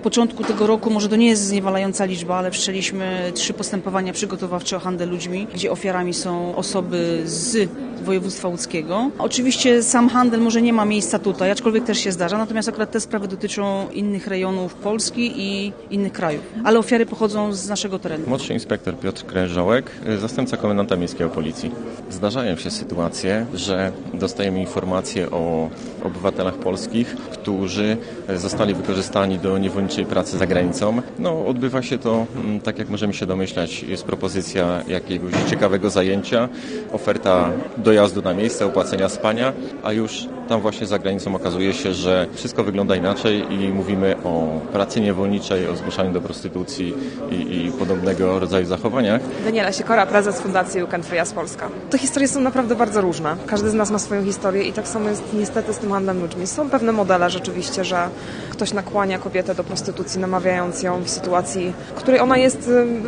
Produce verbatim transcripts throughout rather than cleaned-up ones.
początku tego roku, może to nie jest zniewalająca liczba, ale wszczęliśmy trzy postępowania przygotowawcze o handel ludźmi, gdzie ofiarami są osoby z województwa łódzkiego. Oczywiście sam handel może nie ma miejsca tutaj, aczkolwiek też się zdarza, natomiast akurat te sprawy dotyczą innych rejonów Polski i innych krajów, ale ofiary pochodzą z naszego terenu. Młodszy inspektor Piotr Krężołek, zastępca komendanta miejskiego Policji. Zdarzają się sytuacje, że dostajemy informacje o obywatelach polskich, którzy zostali wykorzystani do niewolniczej pracy za granicą. No, odbywa się to, tak jak możemy się domyślać, jest propozycja jakiegoś ciekawego zajęcia, oferta dojazdu na miejsce, opłacenia spania, a już tam właśnie za granicą okazuje się, że wszystko wygląda inaczej i mówimy o pracy niewolniczej, o zmuszaniu do prostytucji i, i podobnego rodzaju zachowaniach. Daniela Sikora, prezes Fundacji You Can Free Us Polska. Te historie są naprawdę bardzo różne. Każdy z nas ma swoją historię i tak samo jest niestety z tym handlem ludźmi. Są pewne modele rzeczywiście, że ktoś nakłania kobietę do prostytucji, namawiając ją w sytuacji, w której ona jest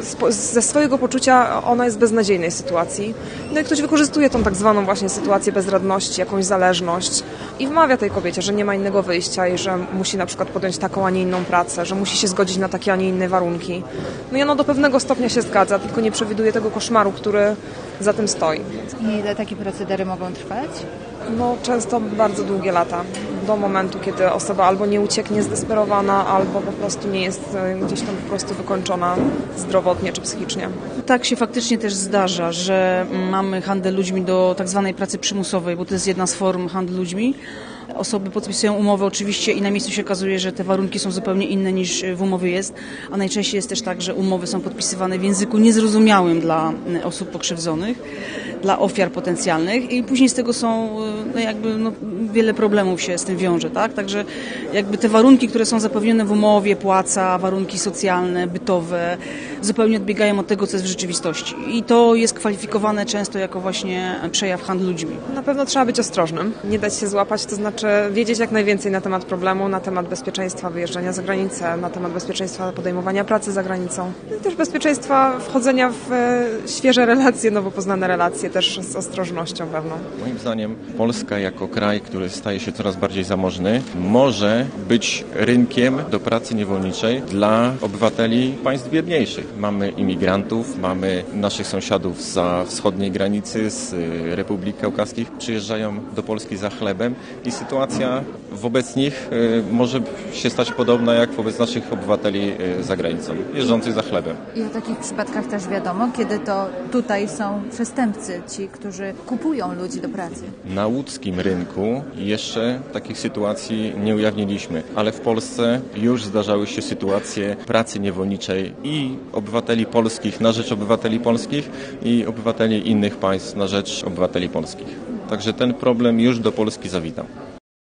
ze swojego poczucia, ona jest w beznadziejnej sytuacji. No i ktoś wykorzystuje tą tak zwaną właśnie sytuację bezradności, jakąś zależność i wmawia tej kobiecie, że nie ma innego wyjścia i że musi na przykład podjąć taką, a nie inną pracę, że musi się zgodzić na takie, a nie inne warunki. No i ona do pewnego stopnia się zgadza, tylko nie przewiduje tego koszmaru, który za tym stoi. I ile takie procedery mogą trwać? No często bardzo długie lata, do momentu, kiedy osoba albo nie ucieknie zdesperowana, albo po prostu nie jest gdzieś tam po prostu wykończona zdrowotnie czy psychicznie. Tak się faktycznie też zdarza, że mamy handel ludźmi do tak zwanej pracy przymusowej, bo to jest jedna z form handlu ludźmi. Osoby podpisują umowę oczywiście i na miejscu się okazuje, że te warunki są zupełnie inne niż w umowie jest, a najczęściej jest też tak, że umowy są podpisywane w języku niezrozumiałym dla osób pokrzywdzonych, dla ofiar potencjalnych i później z tego są no jakby no, wiele problemów się z tym wiąże, tak? Także jakby te warunki, które są zapewnione w umowie, płaca, warunki socjalne, bytowe, zupełnie odbiegają od tego, co jest w rzeczywistości. I to jest kwalifikowane często jako właśnie przejaw handlu ludźmi. Na pewno trzeba być ostrożnym, nie dać się złapać, to znaczy wiedzieć jak najwięcej na temat problemu, na temat bezpieczeństwa wyjeżdżania za granicę, na temat bezpieczeństwa podejmowania pracy za granicą i też bezpieczeństwa wchodzenia w świeże relacje, nowo poznane relacje, też z ostrożnością pewną. Moim zdaniem Polska jako kraj, który staje się coraz bardziej zamożny, może być rynkiem do pracy niewolniczej dla obywateli państw biedniejszych. Mamy imigrantów, mamy naszych sąsiadów zza wschodniej granicy, z Republik Kaukaskich, przyjeżdżają do Polski za chlebem i sytuacja wobec nich może się stać podobna jak wobec naszych obywateli za granicą, jeżdżących za chlebem. I o takich przypadkach też wiadomo, kiedy to tutaj są przestępcy, ci, którzy kupują ludzi do pracy. Na łódzkim rynku jeszcze takich sytuacji nie ujawniliśmy, ale w Polsce już zdarzały się sytuacje pracy niewolniczej i obywateli polskich na rzecz obywateli polskich i obywateli innych państw na rzecz obywateli polskich. Także ten problem już do Polski zawitał.